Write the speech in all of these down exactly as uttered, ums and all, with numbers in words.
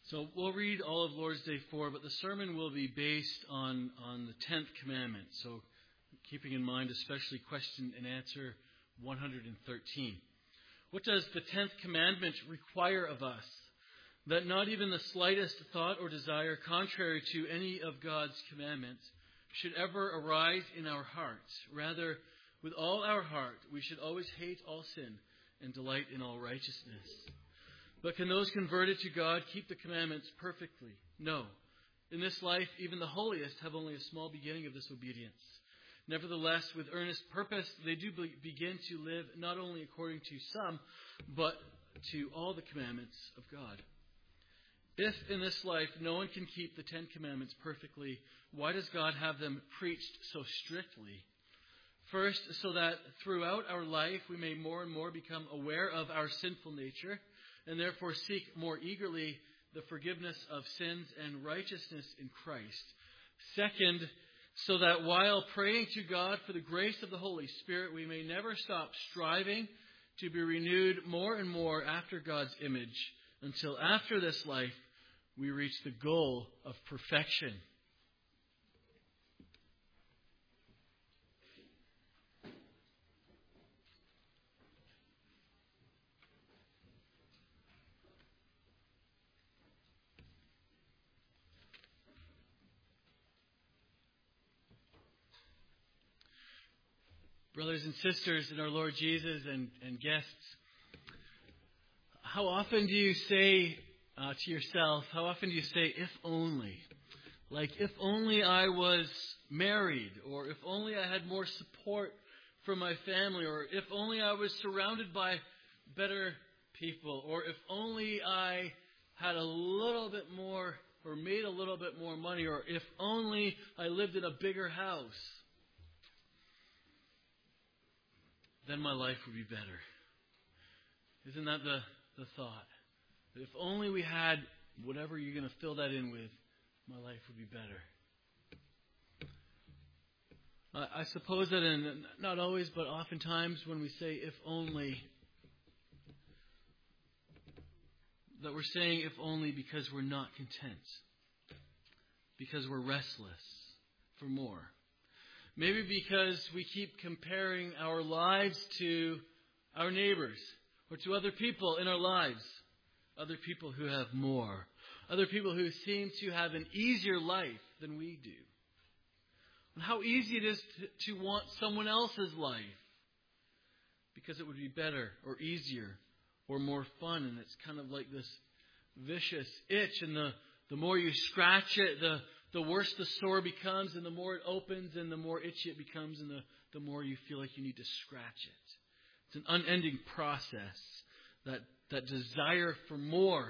So we'll read all of Lord's Day four, but the sermon will be based on, on the tenth commandment. So keeping in mind especially question and answer one hundred thirteen. What does the tenth commandment require of us? That not even the slightest thought or desire contrary to any of God's commandments should ever arise in our hearts. Rather, with all our heart, we should always hate all sin and delight in all righteousness. But can those converted to God keep the commandments perfectly? No. In this life, even the holiest have only a small beginning of this obedience. Nevertheless, with earnest purpose, they do be- begin to live not only according to some, but to all the commandments of God. If in this life no one can keep the Ten Commandments perfectly, why does God have them preached so strictly? First, so that throughout our life we may more and more become aware of our sinful nature, and therefore seek more eagerly the forgiveness of sins and righteousness in Christ. Second, so that while praying to God for the grace of the Holy Spirit, we may never stop striving to be renewed more and more after God's image, until after this life we reach the goal of perfection. Brothers and sisters in our Lord Jesus and, and guests, how often do you say uh, to yourself, how often do you say, if only? Like, if only I was married, or if only I had more support from my family, or if only I was surrounded by better people, or if only I had a little bit more, or made a little bit more money, or if only I lived in a bigger house, then my life would be better. Isn't that the, the thought? That if only we had whatever you're going to fill that in with, my life would be better. I, I suppose that in, not always, but oftentimes when we say if only, that we're saying if only because we're not content. Because we're restless for more. Maybe because we keep comparing our lives to our neighbors or to other people in our lives. Other people who have more. Other people who seem to have an easier life than we do. And how easy it is to, to want someone else's life. Because it would be better or easier or more fun. And it's kind of like this vicious itch. And the, the more you scratch it, the The worse the sore becomes, and the more it opens, and the more itchy it becomes, and the, the more you feel like you need to scratch it. It's an unending process, that, that desire for more.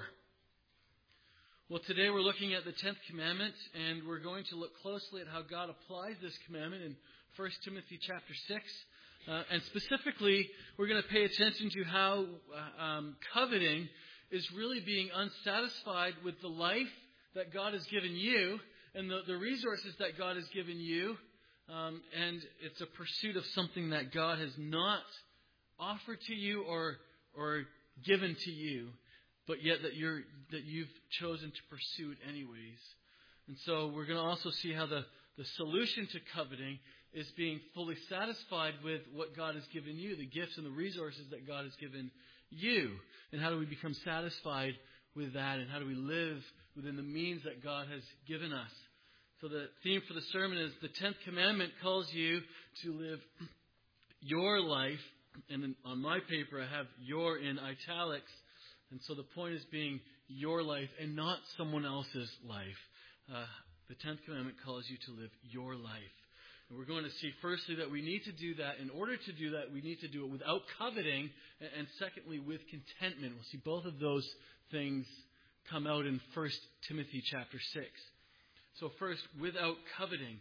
Well, today we're looking at the tenth commandment, and we're going to look closely at how God applies this commandment in First Timothy chapter six. Uh, and specifically, we're going to pay attention to how uh, um, coveting is really being unsatisfied with the life that God has given you, and the, the resources that God has given you, um, and it's a pursuit of something that God has not offered to you or or given to you, but yet that you're that you've chosen to pursue it anyways. And so we're going to also see how the, the solution to coveting is being fully satisfied with what God has given you, the gifts and the resources that God has given you. And how do we become satisfied with that, and how do we live within the means that God has given us. So the theme for the sermon is the tenth commandment calls you to live your life. And on my paper I have your in italics. And so the point is being your life and not someone else's life. Uh, the tenth commandment calls you to live your life. And we're going to see firstly that we need to do that. In order to do that, we need to do it without coveting. And, and secondly, with contentment. We'll see both of those things come out in First Timothy chapter six. So first, without coveting.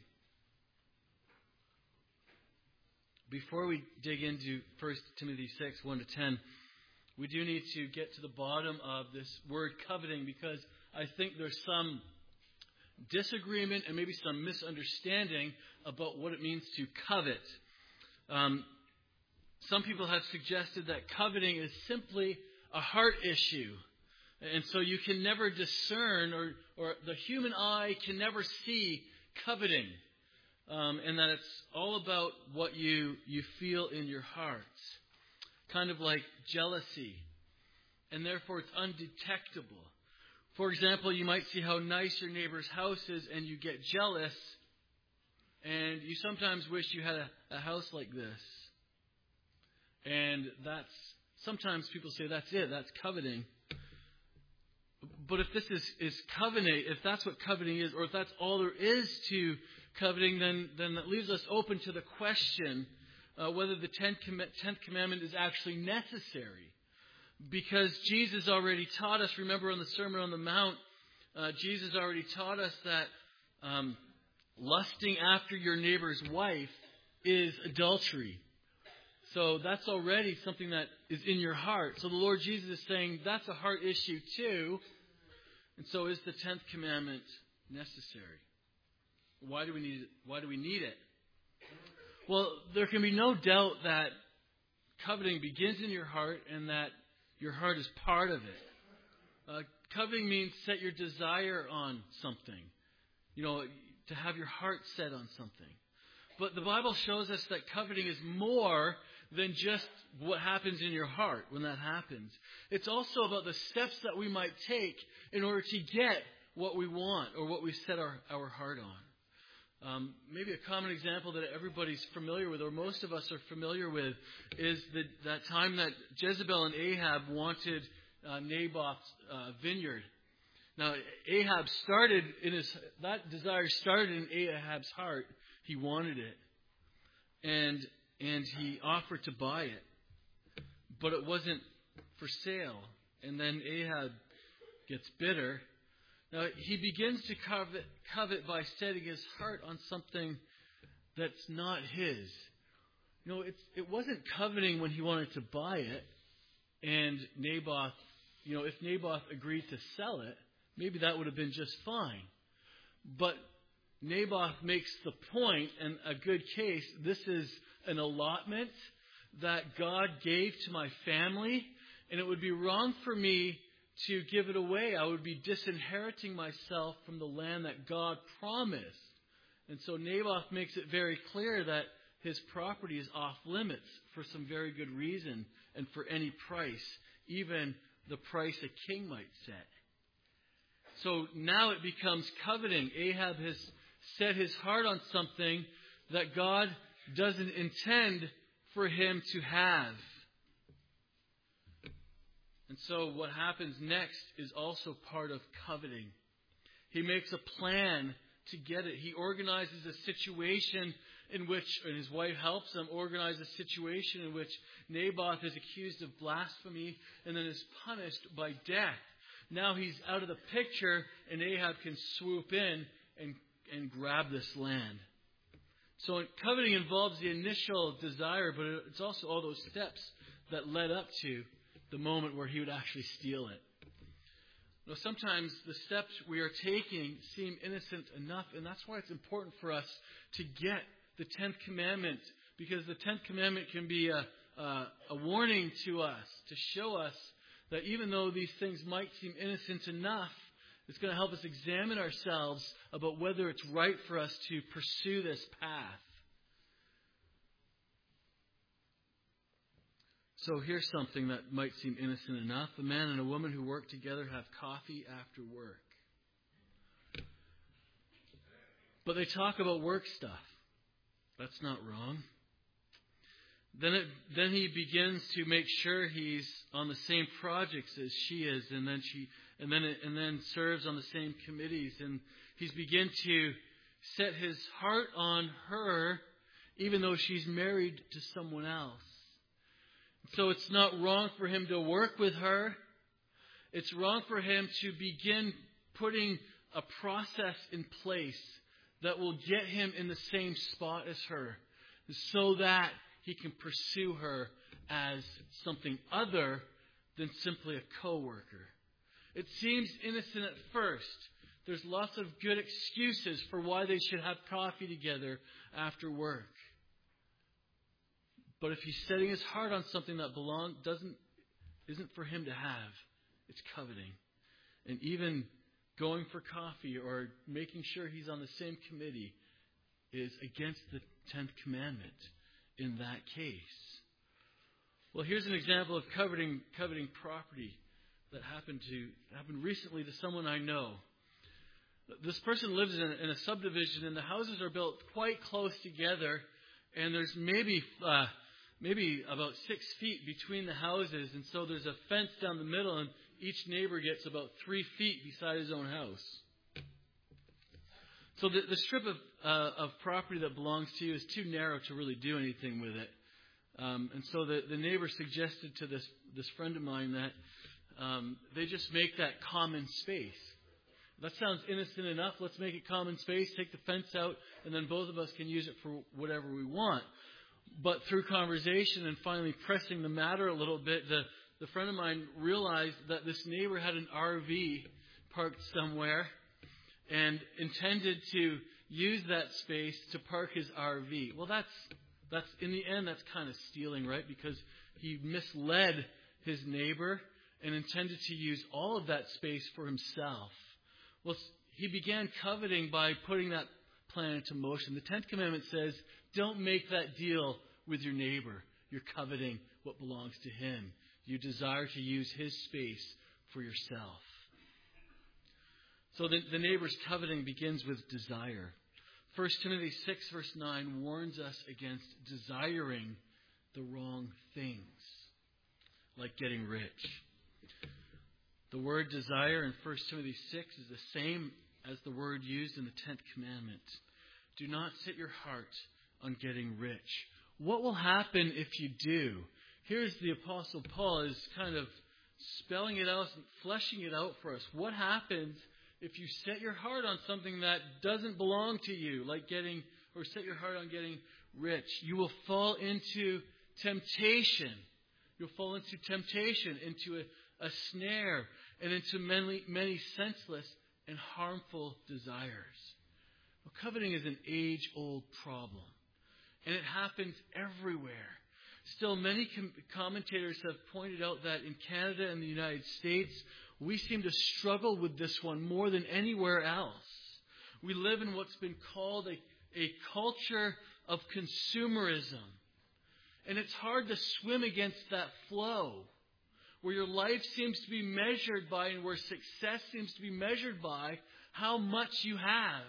Before we dig into First Timothy six, one to ten, we do need to get to the bottom of this word coveting, because I think there's some disagreement and maybe some misunderstanding about what it means to covet. Um, some people have suggested that coveting is simply a heart issue. And so you can never discern, or, or the human eye can never see coveting. Um, and that it's all about what you, you feel in your heart. Kind of like jealousy. And therefore it's undetectable. For example, you might see how nice your neighbor's house is and you get jealous. And you sometimes wish you had a, a house like this. And that's, sometimes people say that's it, that's coveting. But if this is, is coveting, if that's what coveting is, or if that's all there is to coveting, then, then that leaves us open to the question uh, whether the tenth, com- tenth commandment is actually necessary. Because Jesus already taught us, remember on the Sermon on the Mount, uh, Jesus already taught us that um, lusting after your neighbor's wife is adultery. So that's already something that is in your heart. So the Lord Jesus is saying that's a heart issue too. And so is the tenth commandment necessary? Why do we need it? Why do we need it? Well, there can be no doubt that coveting begins in your heart and that your heart is part of it. Uh, coveting means set your desire on something. You know, to have your heart set on something. But the Bible shows us that coveting is more than just what happens in your heart when that happens. It's also about the steps that we might take in order to get what we want or what we set our, our heart on. Um, maybe a common example that everybody's familiar with, or most of us are familiar with, is the, that time that Jezebel and Ahab wanted uh, Naboth's uh, vineyard. Now, Ahab started in his, that desire started in Ahab's heart. He wanted it. And and he offered to buy it. But it wasn't for sale. And then Ahab gets bitter. Now, he begins to covet, covet by setting his heart on something that's not his. You know, it's, it wasn't coveting when he wanted to buy it. And Naboth, you know, if Naboth agreed to sell it, maybe that would have been just fine. But Naboth makes the point, and a good case, this is an allotment that God gave to my family, and it would be wrong for me to give it away. I would be disinheriting myself from the land that God promised. And so Naboth makes it very clear that his property is off limits for some very good reason and for any price, even the price a king might set. So now it becomes coveting. Ahab has set his heart on something that God doesn't intend for him to have. And so what happens next is also part of coveting. He makes a plan to get it. He organizes a situation in which, and his wife helps him organize a situation in which Naboth is accused of blasphemy and then is punished by death. Now he's out of the picture, and Ahab can swoop in and, and grab this land. So coveting involves the initial desire, but it's also all those steps that led up to the moment where he would actually steal it. Now, sometimes the steps we are taking seem innocent enough, and that's why it's important for us to get the tenth commandment, because the tenth commandment can be a, a, a warning to us, to show us that even though these things might seem innocent enough, it's going to help us examine ourselves about whether it's right for us to pursue this path. So here's something that might seem innocent enough. A man and a woman who work together have coffee after work. But they talk about work stuff. That's not wrong. Then it, then he begins to make sure he's on the same projects as she is, and then she and then and then serves on the same committees, and he's begin to set his heart on her, even though she's married to someone else. So it's not wrong for him to work with her. It's wrong for him to begin putting a process in place that will get him in the same spot as her, so that he can pursue her as something other than simply a co-worker. It seems innocent at first. There's lots of good excuses for why they should have coffee together after work. But if he's setting his heart on something that belong, doesn't, isn't for him to have, it's coveting. and even going for coffee or making sure he's on the same committee is against the tenth commandment in that case. Well, here's an example of coveting coveting property that happened to happened recently to someone I know. This person lives in a, in a subdivision, and the houses are built quite close together, and there's maybe uh, maybe about six feet between the houses, and so there's a fence down the middle, and each neighbor gets about three feet beside his own house. So the, the strip of uh, of property that belongs to you is too narrow to really do anything with it. Um, and so the, the neighbor suggested to this, this friend of mine that um, they just make that common space. That sounds innocent enough. Let's make it common space, take the fence out, and then both of us can use it for whatever we want. But through conversation and finally pressing the matter a little bit, the, the friend of mine realized that this neighbor had an R V parked somewhere and intended to use that space to park his R V. Well, that's that's in the end, that's kind of stealing, right? Because he misled his neighbor and intended to use all of that space for himself. Well, he began coveting by putting that plan into motion. The tenth commandment says, don't make that deal with your neighbor. You're coveting what belongs to him. You desire to use his space for yourself. So the, the neighbor's coveting begins with desire. First Timothy six verse nine warns us against desiring the wrong things, like getting rich. The word desire in First Timothy six is the same as the word used in the tenth commandment. Do not set your heart on getting rich. What will happen if you do? Here's the Apostle Paul is kind of spelling it out and fleshing it out for us. What happens if you set your heart on something that doesn't belong to you, like getting, or set your heart on getting rich? You will fall into temptation. You'll fall into temptation, into a, a snare, and into many, many senseless and harmful desires. Well, coveting is an age-old problem, and it happens everywhere. Still, many com- commentators have pointed out that in Canada and the United States, we seem to struggle with this one more than anywhere else. We live in what's been called a, a culture of consumerism. And it's hard to swim against that flow, where your life seems to be measured by, and where success seems to be measured by, how much you have.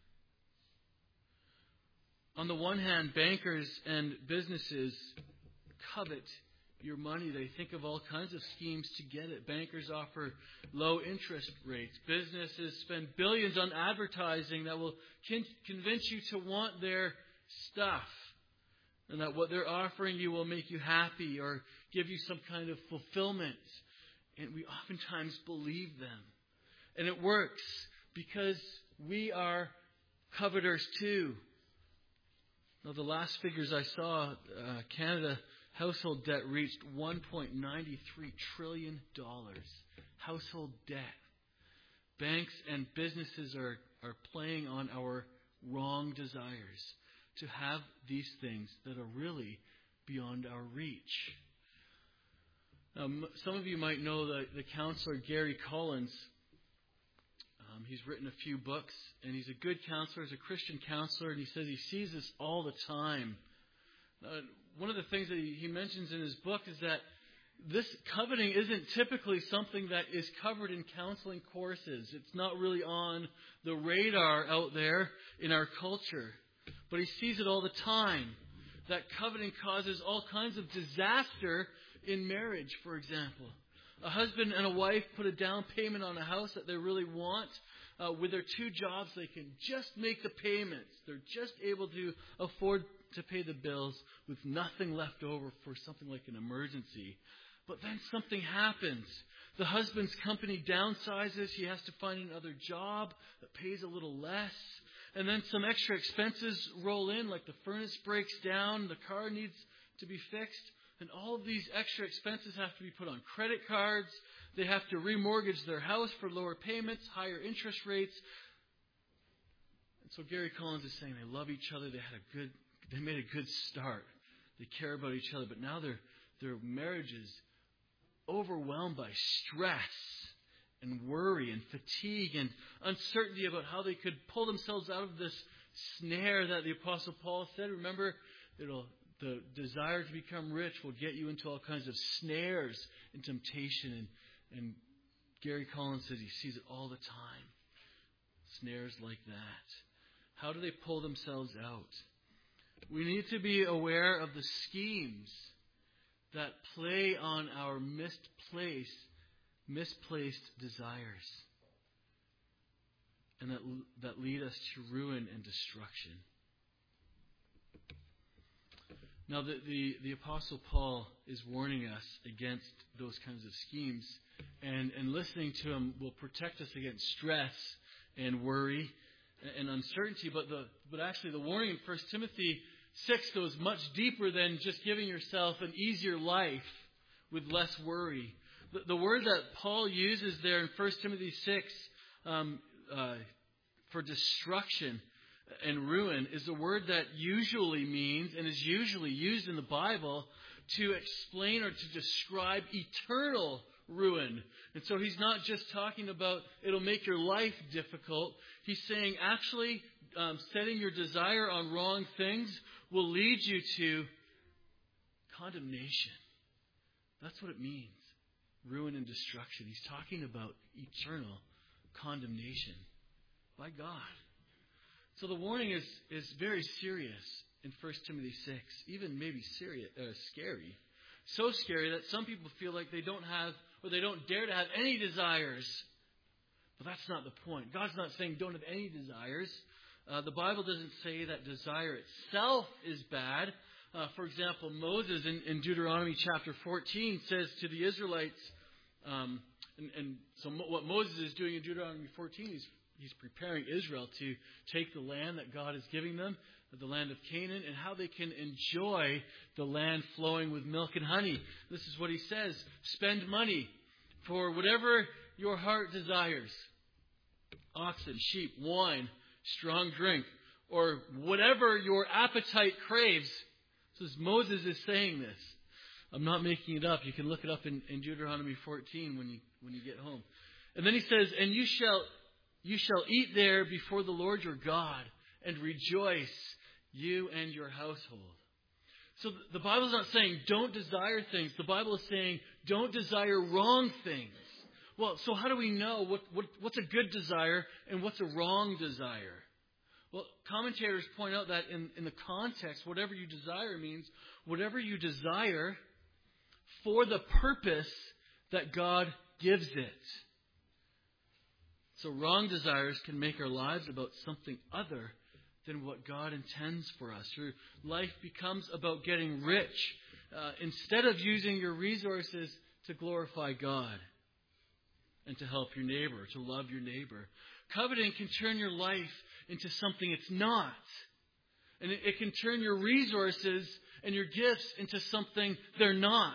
On the one hand, bankers and businesses covet your money. They think of all kinds of schemes to get it. Bankers offer low interest rates. Businesses spend billions on advertising that will con- convince you to want their stuff, and that what they're offering you will make you happy or give you some kind of fulfillment. And we oftentimes believe them. And it works because we are coveters too. Now, the last figures I saw, uh, Canada household debt reached one point nine three trillion dollars. Household debt. Banks and businesses are, are playing on our wrong desires to have these things that are really beyond our reach. Now, some of you might know the, the counselor Gary Collins. Um, he's written a few books, and he's a good counselor. He's a Christian counselor, and he says he sees this all the time. Uh, one of the things that he, he mentions in his book is that this coveting isn't typically something that is covered in counseling courses. It's not really on the radar out there in our culture. But he sees it all the time. That coveting causes all kinds of disaster in marriage, for example. A husband and a wife put a down payment on a house that they really want. Uh, with their two jobs, they can just make the payments. They're just able to afford to pay the bills with nothing left over for something like an emergency. But then something happens. The husband's company downsizes. He has to find another job that pays a little less. And then some extra expenses roll in, like the furnace breaks down, the car needs to be fixed. And all of these extra expenses have to be put on credit cards. They have to remortgage their house for lower payments, higher interest rates. And so Gary Collins is saying they love each other. They had a good, they made a good start. They care about each other. But now their their marriage is overwhelmed by stress and worry and fatigue and uncertainty about how they could pull themselves out of this snare that the Apostle Paul said. Remember, it'll, the desire to become rich will get you into all kinds of snares and temptation. And, and Gary Collins says he sees it all the time. Snares like that. How do they pull themselves out? We need to be aware of the schemes that play on our misplaced, misplaced desires and that, that lead us to ruin and destruction. Now, the, the, the Apostle Paul is warning us against those kinds of schemes, and, and listening to him will protect us against stress and worry and uncertainty. But the but actually the warning in First Timothy six goes much deeper than just giving yourself an easier life with less worry. The, the word that Paul uses there in First Timothy six um, uh, for destruction and ruin is a word that usually means and is usually used in the Bible to explain or to describe eternal ruin. And so he's not just talking about it'll make your life difficult. He's saying actually um, setting your desire on wrong things will lead you to condemnation. That's what it means. Ruin and destruction. He's talking about eternal condemnation by God. So the warning is, is very serious in First Timothy six, even maybe serious, uh, scary. So scary that some people feel like they don't have, or they don't dare to have any desires. But that's not the point. God's not saying don't have any desires. Uh, the Bible doesn't say that desire itself is bad. Uh, for example, Moses in, in Deuteronomy chapter fourteen says to the Israelites, um, and, and so mo- what Moses is doing in Deuteronomy fourteen, he's, he's preparing Israel to take the land that God is giving them, the land of Canaan, and how they can enjoy the land flowing with milk and honey. This is what he says: spend money for whatever your heart desires. Oxen, sheep, wine, strong drink, or whatever your appetite craves. So as Moses is saying this, I'm not making it up. You can look it up in, in Deuteronomy fourteen when you when you get home. And then he says, and you shall you shall eat there before the Lord your God and rejoice, you and your household. So the Bible is not saying don't desire things. The Bible is saying don't desire wrong things. Well, so how do we know what, what what's a good desire and what's a wrong desire? Well, commentators point out that in, in the context, whatever you desire means whatever you desire for the purpose that God gives it. So wrong desires can make our lives about something other than what God intends for us. Your life becomes about getting rich uh, instead of using your resources to glorify God and to help your neighbor, to love your neighbor. Coveting can turn your life into something it's not. And it, it can turn your resources and your gifts into something they're not.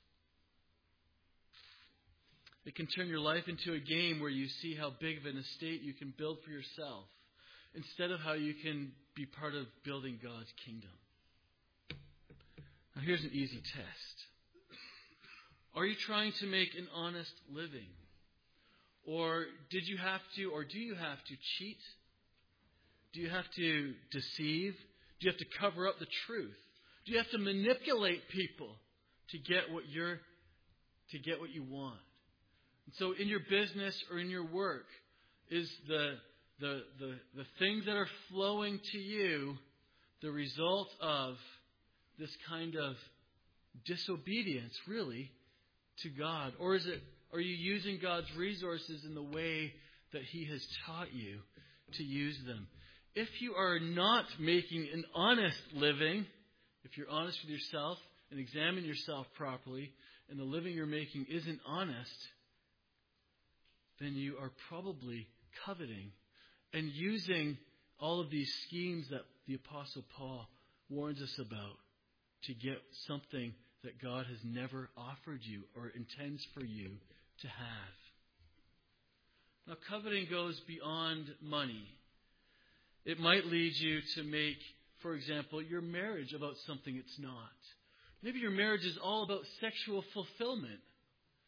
It can turn your life into a game where you see how big of an estate you can build for yourself instead of how you can be part of building God's kingdom. Now here's an easy test. Are you trying to make an honest living? Or did you have to, or do you have to cheat? Do you have to deceive? Do you have to cover up the truth? Do you have to manipulate people to get what you're, to get what you want? And so in your business or in your work, is the, the, the, the things that are flowing to you the result of this kind of disobedience, really, to God? Or is it, are you using God's resources in the way that He has taught you to use them? If you are not making an honest living, if you're honest with yourself and examine yourself properly, and the living you're making isn't honest, then you are probably coveting and using all of these schemes that the Apostle Paul warns us about to get something that God has never offered you or intends for you to have. Now, coveting goes beyond money. It might lead you to make, for example, your marriage about something it's not. Maybe your marriage is all about sexual fulfillment.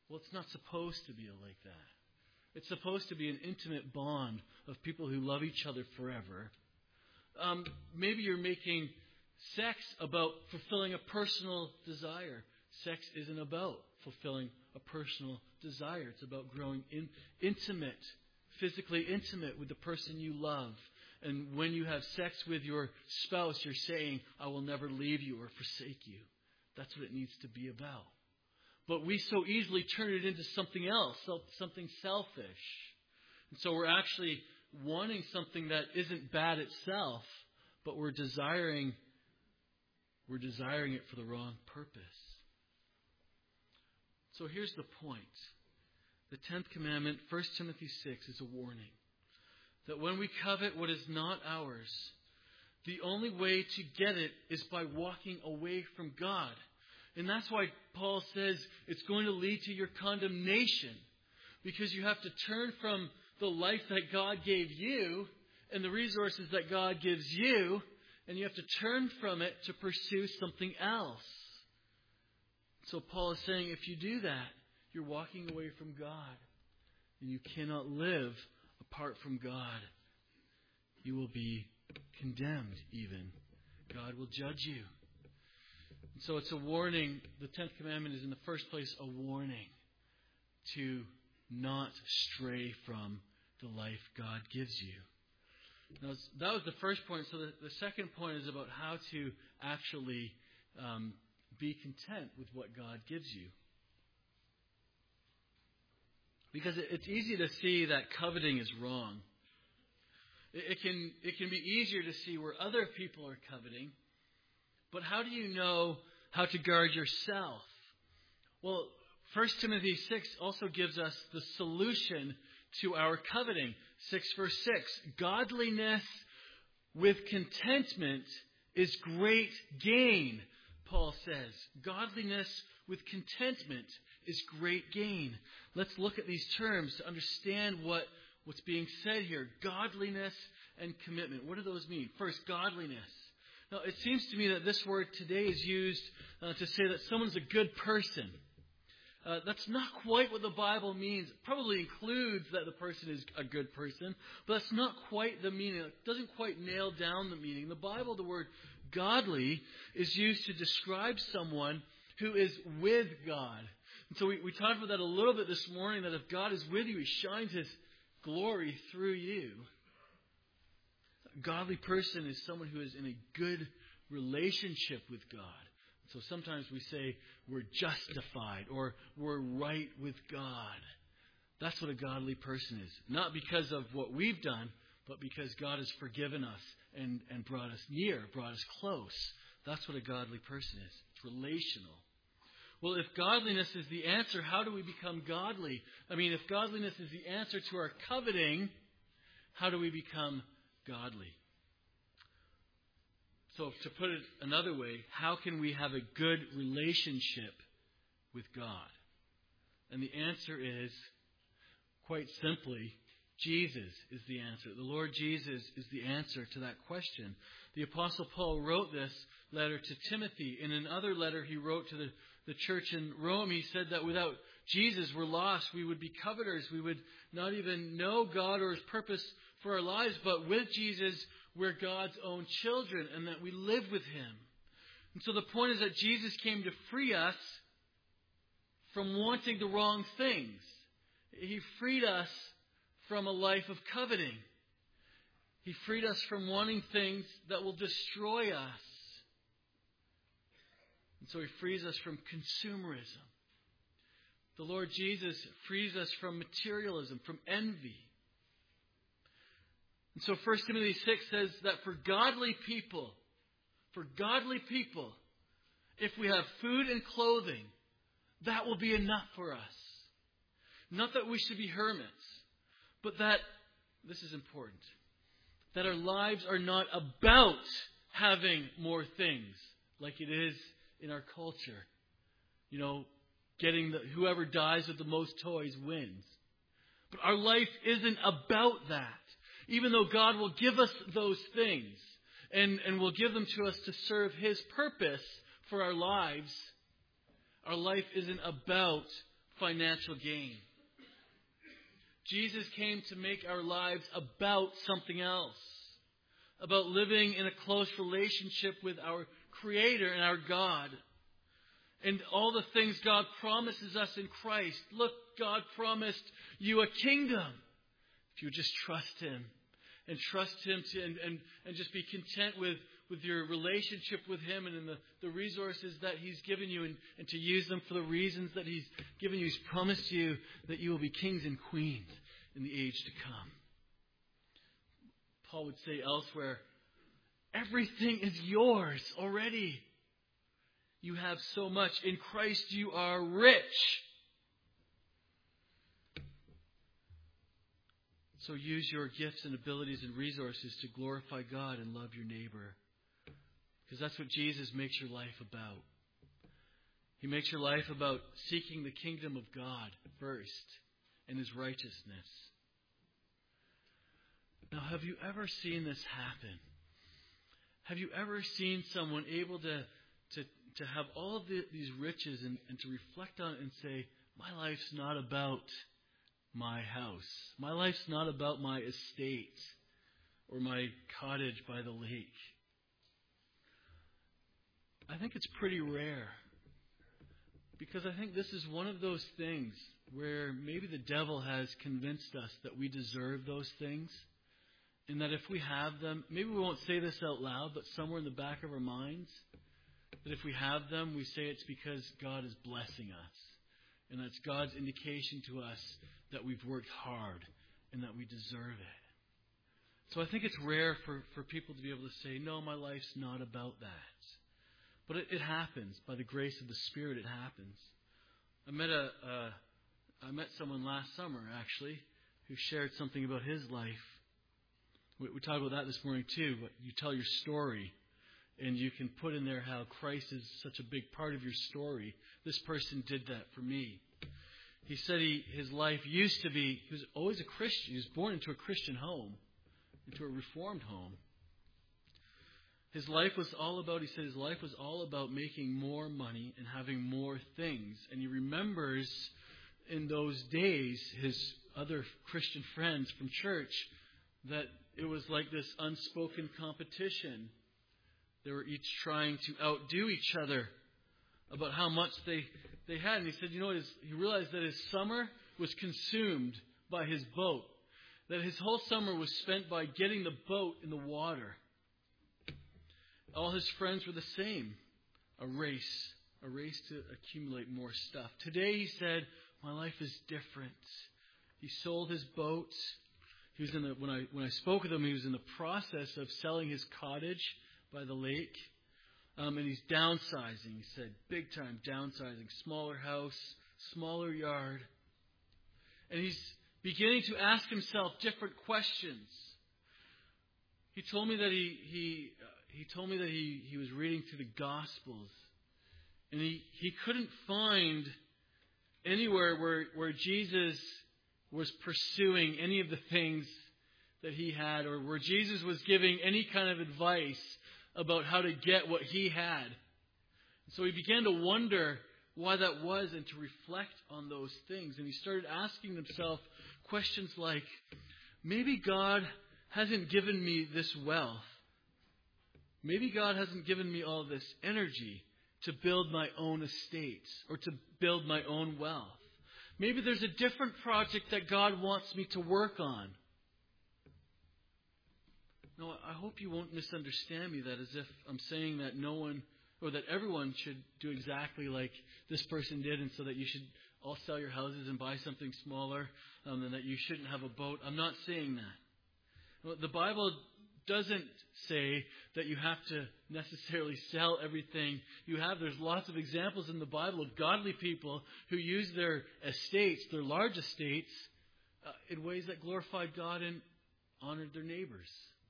Well, it's not supposed to be like that. It's supposed to be an intimate bond of people who love each other forever. Um, maybe you're making sex about fulfilling a personal desire. Sex isn't about fulfilling a personal desire. It's about growing in, intimate, physically intimate with the person you love. And when you have sex with your spouse, you're saying, I will never leave you or forsake you. That's what it needs to be about. But we so easily turn it into something else, something selfish. And so we're actually wanting something that isn't bad itself, but we're desiring, we're desiring it for the wrong purpose. So here's the point. The tenth commandment, First Timothy six, is a warning. That when we covet what is not ours, the only way to get it is by walking away from God. And that's why Paul says it's going to lead to your condemnation. Because you have to turn from the life that God gave you and the resources that God gives you, and you have to turn from it to pursue something else. So Paul is saying if you do that, you're walking away from God. And you cannot live apart from God. You will be condemned even. God will judge you. And so it's a warning. The tenth commandment is in the first place a warning to not stray from the life God gives you. Now, that was the first point. So the, the second point is about how to actually um, be content with what God gives you. Because it, it's easy to see that coveting is wrong. It, it can it can be easier to see where other people are coveting. But how do you know how to guard yourself? Well, First Timothy six also gives us the solution to our coveting. six verse six. Godliness with contentment is great gain, Paul says. Godliness with contentment is great gain. Let's look at these terms to understand what, what's being said here. Godliness and commitment. What do those mean? First, godliness. Now, it seems to me that this word today is used uh, to say that someone's a good person. Uh, that's not quite what the Bible means. It probably includes that the person is a good person, but that's not quite the meaning. It doesn't quite nail down the meaning. In the Bible, the word godly is used to describe someone who is with God. And so we, we talked about that a little bit this morning, that if God is with you, He shines His glory through you. A godly person is someone who is in a good relationship with God. So sometimes we say we're justified or we're right with God. That's what a godly person is. Not because of what we've done, but because God has forgiven us and, and brought us near, brought us close. That's what a godly person is. It's relational. Well, if godliness is the answer, how do we become godly? I mean, if godliness is the answer to our coveting, how do we become godly? So to put it another way, how can we have a good relationship with God? And the answer is, quite simply, Jesus is the answer. The Lord Jesus is the answer to that question. The Apostle Paul wrote this letter to Timothy. In another letter he wrote to the, the church in Rome, he said that without Jesus we're lost. We would be coveters. We would not even know God or His purpose for our lives. But with Jesus, we're God's own children and that we live with Him. And so the point is that Jesus came to free us from wanting the wrong things. He freed us from a life of coveting. He freed us from wanting things that will destroy us. And so He frees us from consumerism. The Lord Jesus frees us from materialism, from envy. And so First Timothy six says that for godly people, for godly people, if we have food and clothing, that will be enough for us. Not that we should be hermits, but that, this is important, that our lives are not about having more things like it is in our culture. You know, getting the, whoever dies with the most toys wins. But our life isn't about that. Even though God will give us those things and, and will give them to us to serve His purpose for our lives, our life isn't about financial gain. Jesus came to make our lives about something else. About living in a close relationship with our Creator and our God. And all the things God promises us in Christ. Look, God promised you a kingdom. If you just trust Him. And trust Him to, and, and, and just be content with, with your relationship with Him and in the, the resources that He's given you. And, and to use them for the reasons that He's given you. He's promised you that you will be kings and queens in the age to come. Paul would say elsewhere, everything is yours already. You have so much. In Christ you are rich. So use your gifts and abilities and resources to glorify God and love your neighbor. Because that's what Jesus makes your life about. He makes your life about seeking the kingdom of God first and His righteousness. Now, have you ever seen this happen? Have you ever seen someone able to to, to have all of the, these riches and, and to reflect on it and say, my life's not about my house. My life's not about my estate or my cottage by the lake. I think it's pretty rare. Because I think this is one of those things where maybe the devil has convinced us that we deserve those things. And that if we have them, maybe we won't say this out loud, but somewhere in the back of our minds, that if we have them, we say it's because God is blessing us. And that's God's indication to us that we've worked hard and that we deserve it. So I think it's rare for, for people to be able to say, no, my life's not about that. But it, it happens. By the grace of the Spirit, it happens. I met a, uh, I met someone last summer, actually, who shared something about his life. We, we talked about that this morning, too. But you tell your story, and you can put in there how Christ is such a big part of your story. This person did that for me. He said he his life used to be, he was always a Christian. He was born into a Christian home, into a Reformed home. His life was all about, he said his life was all about making more money and having more things. And he remembers in those days, his other Christian friends from church, that it was like this unspoken competition. They were each trying to outdo each other about how much they, they had. And he said, you know what, his, he realized that his summer was consumed by his boat. That his whole summer was spent by getting the boat in the water. All his friends were the same. A race. A race to accumulate more stuff. Today, he said, my life is different. He sold his boat. He was in the, when I when I spoke with him, he was in the process of selling his cottage by the lake. Um, and he's downsizing. He said, big time downsizing. Smaller house, smaller yard. And he's beginning to ask himself different questions. He told me that he he uh, he told me that he, he was reading through the Gospels, and he, he couldn't find anywhere where where Jesus was pursuing any of the things that he had, or where Jesus was giving any kind of advice about how to get what he had. So he began to wonder why that was and to reflect on those things. And he started asking himself questions like, maybe God hasn't given me this wealth. Maybe God hasn't given me all this energy to build my own estates or to build my own wealth. Maybe there's a different project that God wants me to work on. No, I hope you won't misunderstand me that as if I'm saying that no one or that everyone should do exactly like this person did, and so that you should all sell your houses and buy something smaller, um, and that you shouldn't have a boat. I'm not saying that. The Bible doesn't say that you have to necessarily sell everything you have. There's lots of examples in the Bible of godly people who use their estates, their large estates, uh, in ways that glorified God and honored their neighbors.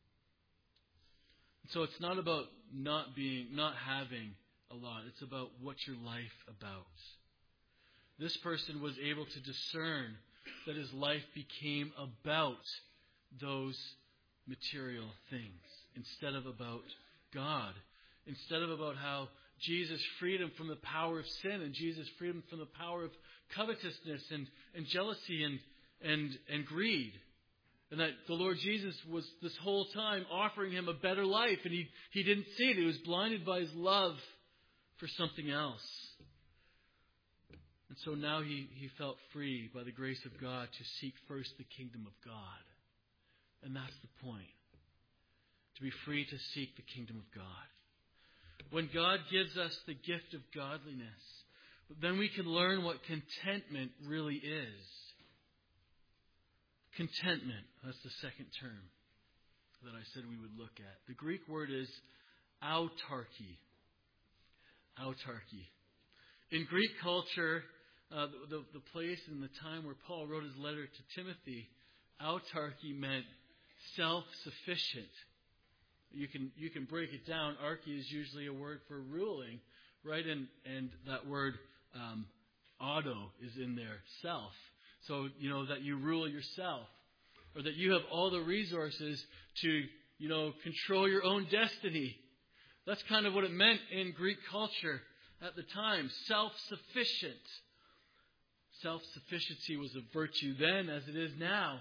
So it's not about not being, not having a lot. It's about what's your life about. This person was able to discern that his life became about those material things instead of about God. Instead of about how Jesus freed him from the power of sin, and Jesus freed him from the power of covetousness and, and jealousy and, and, and greed. And that the Lord Jesus was this whole time offering him a better life, and he, he didn't see it. He was blinded by his love for something else. And so now he, he felt free by the grace of God to seek first the kingdom of God. And that's the point. To be free to seek the kingdom of God. When God gives us the gift of godliness, then we can learn what contentment really is. Contentment, that's the second term that I said we would look at. The Greek word is autarky. Autarky. In Greek culture, uh, the, the, the place and the time where Paul wrote his letter to Timothy, autarky meant self-sufficient. You can you can break it down. Archy is usually a word for ruling, right? And and that word um, auto is in there, self. So, you know, that you rule yourself, or that you have all the resources to, you know, control your own destiny. That's kind of what it meant in Greek culture at the time. Self-sufficient. Self-sufficiency was a virtue then as it is now.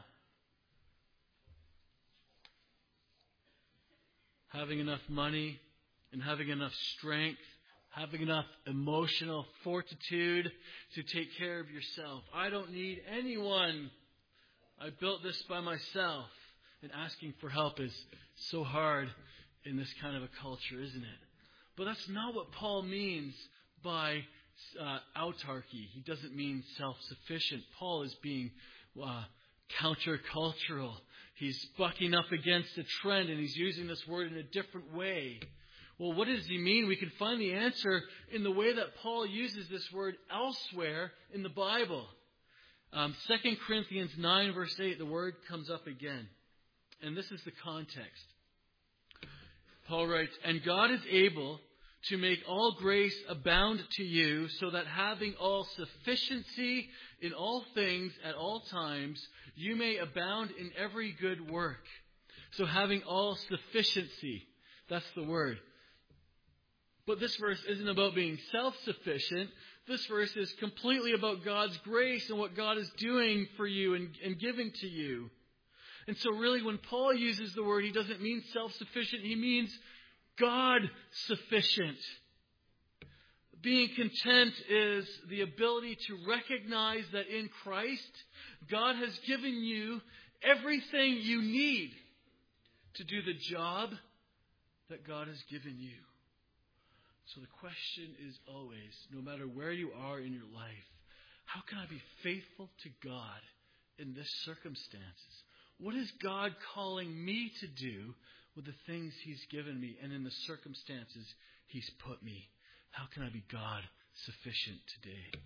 Having enough money and having enough strength, having enough emotional fortitude to take care of yourself. I don't need anyone. I built this by myself. And asking for help is so hard in this kind of a culture, isn't it? But that's not what Paul means by uh, autarky. He doesn't mean self-sufficient. Paul is being uh, countercultural. He's bucking up against a trend, and he's using this word in a different way. Well, what does he mean? We can find the answer in the way that Paul uses this word elsewhere in the Bible. Um, Second Corinthians nine, verse eight, the word comes up again. And this is the context. Paul writes, "And God is able to make all grace abound to you, so that having all sufficiency in all things at all times, you may abound in every good work." So having all sufficiency, that's the word. But this verse isn't about being self-sufficient. This verse is completely about God's grace and what God is doing for you and, and giving to you. And so really when Paul uses the word, he doesn't mean self-sufficient. He means God-sufficient. Being content is the ability to recognize that in Christ, God has given you everything you need to do the job that God has given you. So the question is always, no matter where you are in your life, how can I be faithful to God in this circumstances? What is God calling me to do with the things He's given me and in the circumstances He's put me? How can I be God sufficient today?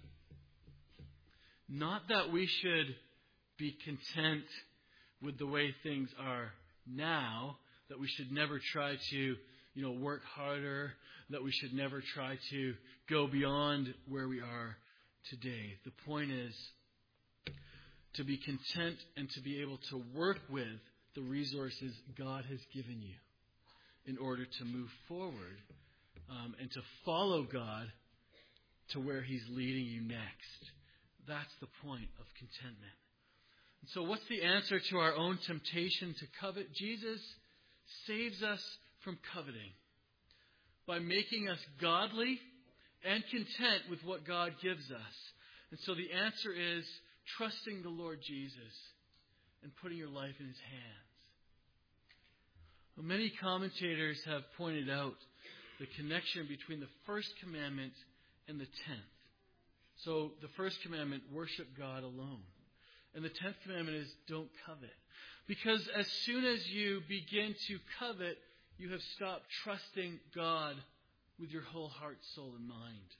Not that we should be content with the way things are now, that we should never try to, you know, work harder, that we should never try to go beyond where we are today. The point is to be content and to be able to work with the resources God has given you in order to move forward um, and to follow God to where He's leading you next. That's the point of contentment. And so what's the answer to our own temptation to covet? Jesus saves us from coveting by making us godly and content with what God gives us. And so the answer is trusting the Lord Jesus and putting your life in His hands. Well, many commentators have pointed out the connection between the first commandment and the tenth. So the first commandment, worship God alone. And the tenth commandment is don't covet. Because as soon as you begin to covet, you have stopped trusting God with your whole heart, soul, and mind.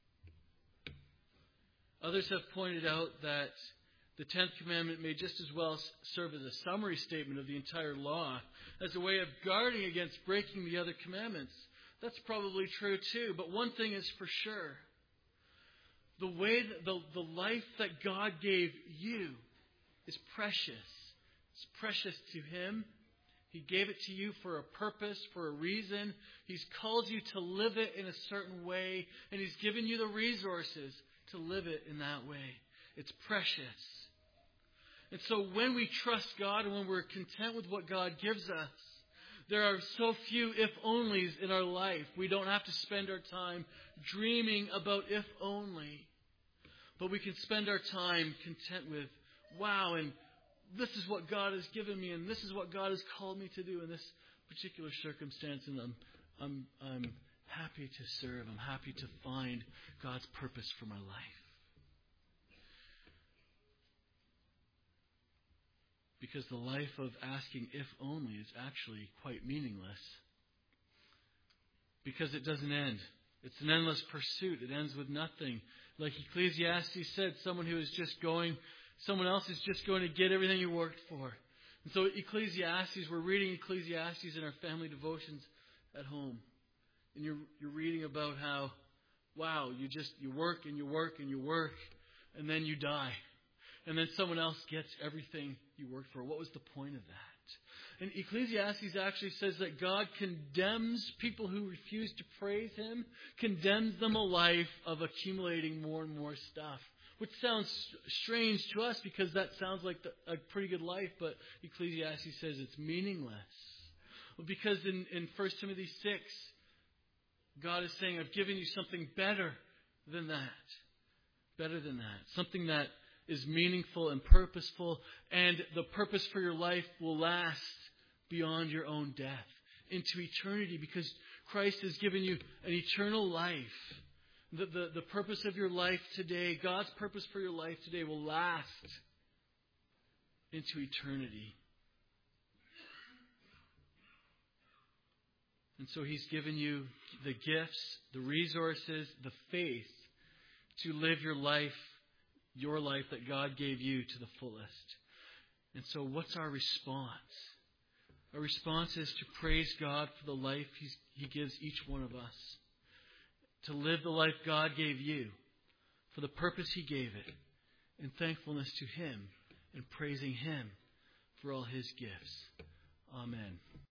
Others have pointed out that the tenth commandment may just as well serve as a summary statement of the entire law, as a way of guarding against breaking the other commandments. That's probably true too. But one thing is for sure. The way that the, the life that God gave you is precious. It's precious to Him He gave it to you for a purpose, for a reason. He's called you to live it in a certain way, and He's given you the resources to live it in that way. It's precious. And so when we trust God and when we're content with what God gives us, there are so few if-onlys in our life. We don't have to spend our time dreaming about if-only. But we can spend our time content with, wow, and this is what God has given me, and this is what God has called me to do in this particular circumstance, and I'm, I'm, I'm happy to serve. I'm happy to find God's purpose for my life. Because the life of asking if only is actually quite meaningless. Because it doesn't end. It's an endless pursuit. It ends with nothing. Like Ecclesiastes said, someone who is just going, someone else is just going to get everything you worked for. And so Ecclesiastes, we're reading Ecclesiastes in our family devotions at home. And you're, you're reading about how, wow, you just, you work and you work and you work, and then you die. And then someone else gets everything you worked for. What was the point of that? And Ecclesiastes actually says that God condemns people who refuse to praise Him, condemns them a life of accumulating more and more stuff. Which sounds strange to us because that sounds like the, a pretty good life, but Ecclesiastes says it's meaningless. Well, because in, in First Timothy six, God is saying, I've given you something better than that. Better than that. Something that is meaningful and purposeful, and the purpose for your life will last beyond your own death into eternity, because Christ has given you an eternal life. The, the, the purpose of your life today, God's purpose for your life today, will last into eternity. And so He's given you the gifts, the resources, the faith to live your life your life that God gave you to the fullest. And so what's our response? Our response is to praise God for the life He's, He gives each one of us. To live the life God gave you for the purpose He gave it, in thankfulness to Him and praising Him for all His gifts. Amen.